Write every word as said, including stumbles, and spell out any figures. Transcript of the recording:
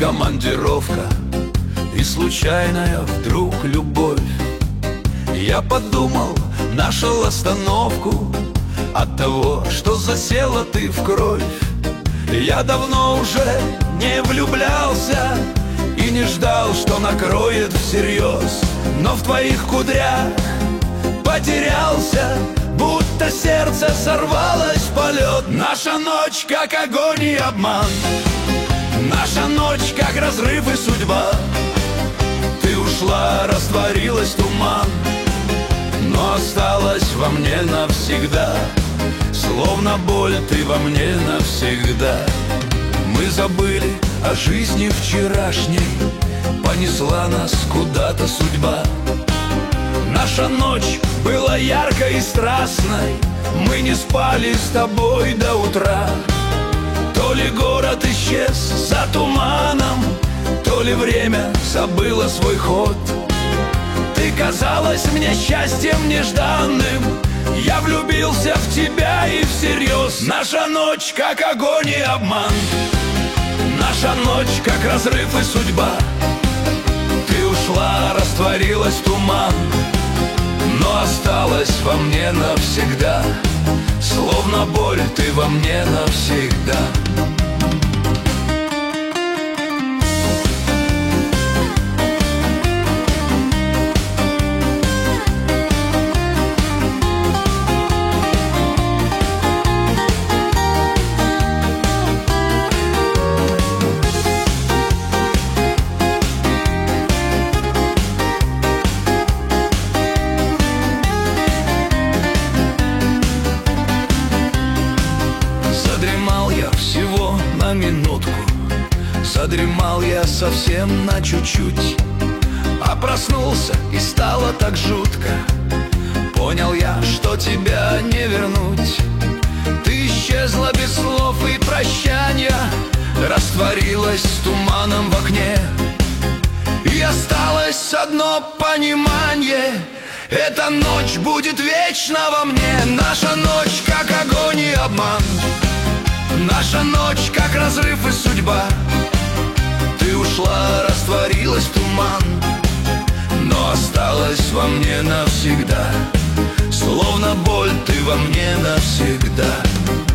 командировка и случайная вдруг любовь. Я подумал, нашел остановку от того, что засела ты в кровь. Я давно уже не влюблялся и не ждал, что накроет всерьез, но в твоих кудрях потерялся, будто сердце сорвалось в полет. Наша ночь как огонь и обман, наша ночь как разрыв и судьба. Ты ушла, растворилась туман, но осталась во мне навсегда. Словно боль ты во мне навсегда. Мы забыли о жизни вчерашней, понесла нас куда-то судьба. Наша ночь была яркой и страстной, мы не спали с тобой до утра. То ли город исчез за туманом, то ли время забыло свой ход. Ты казалась мне счастьем нежданным, я влюбился в тебя и всерьез. Наша ночь как огонь и обман, наша ночь как разрыв и судьба. Ты ушла, растворилась туман, но осталась во мне навсегда. Словно боль ты во мне навсегда. Всего на минутку, задремал я совсем на чуть-чуть, а проснулся и стало так жутко. Понял я, что тебя не вернуть. Ты исчезла без слов и прощания, растворилась с туманом в окне. И осталось одно понимание: эта ночь будет вечно во мне. Наша ночь как огонь и обман, наша ночь как разрыв и судьба. Ты ушла, растворилась в туман, но осталась во мне навсегда. Словно боль ты во мне навсегда.